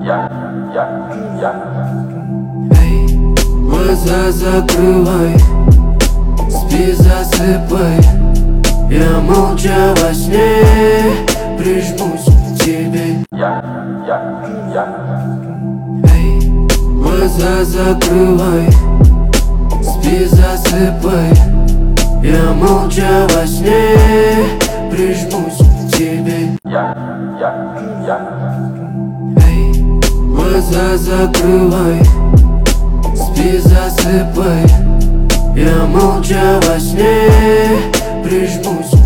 Эй, глаза закрывай, спи, засыпай. Я молча во сне прижмусь к тебе. Эй, глаза закрывай, спи, засыпай. Я молча во сне прижмусь к тебе. Эй, глаза закрывай, спи, засыпай. Я молча во сне прижмусь